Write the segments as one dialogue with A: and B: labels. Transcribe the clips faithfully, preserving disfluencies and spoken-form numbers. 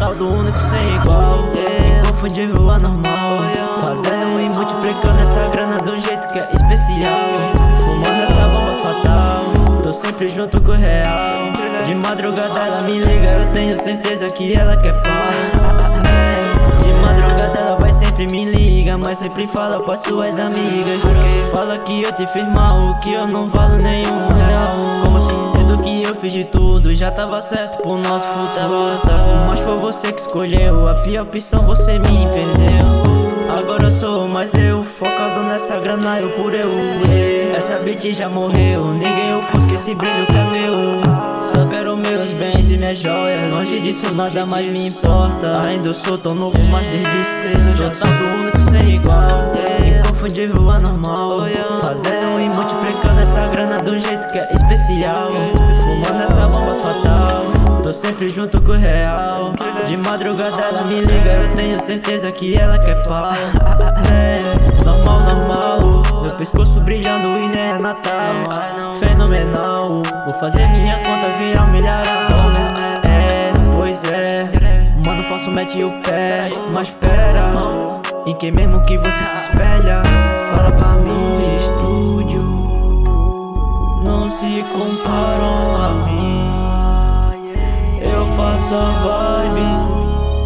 A: tal do único sem igual, inconfundível, anormal, fazendo e multiplicando essa grana de um jeito que é especial. Fumando essa bomba fatal, tô sempre junto com o real. De madrugada ela me liga, eu tenho certeza que ela quer paz. De madrugada ela vai sempre me liga, mas sempre fala pra suas amigas. Fala que eu te fiz mal, que eu não valo nenhum real. Como assim? Sendo que eu fiz de tudo, já tava certo pro nosso futuro. Mas foi você que escolheu, a pior opção você me perdeu. Agora eu sou mais eu, focado nessa grana, eu por eu. Essa bitch já morreu, ninguém ofusca esse brilho que é meu. Só quero meus bens e minhas joias, longe disso nada mais me importa. Ainda eu sou tão novo, mas desde cedo já tá do único sem igual, inconfundível, anormal, fazendo e multiplicando essa grana de um jeito que é especial. Fumando essa bomba fatal, tô sempre junto com o real. De madrugada ela me liga, eu tenho certeza que ela quer paz. É, normal, normal, meu pescoço brilhando e nem é Natal. Fenomenal, vou fazer minha conta virar um milharal. É, pois é, mano falso mete o pé, mas pera, em quem mesmo que você se espelha? Fala pra mim, estúdio não se comparam a mim. Eu faço a vibe,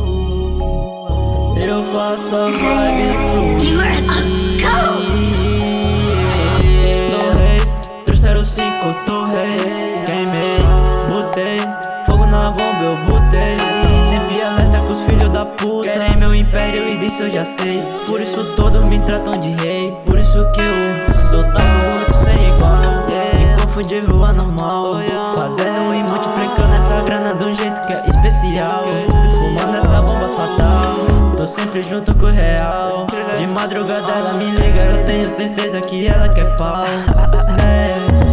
A: eu faço a vibe fluir. Torrei, trouxeram cinco, torrei, queimei, botei fogo na bomba, eu botei. Sempre alerta com os filhos da puta, querem meu império e disso eu já sei. Por isso todos me tratam de rei, por isso que eu sou tão único sem igual, inconfundível, anormal, fazendo e multiplicando essa grana de um jeito que é especial. Fumando essa bomba fatal, tô sempre junto com o real. De madrugada ela me liga, eu tenho certeza que ela quer paz. É.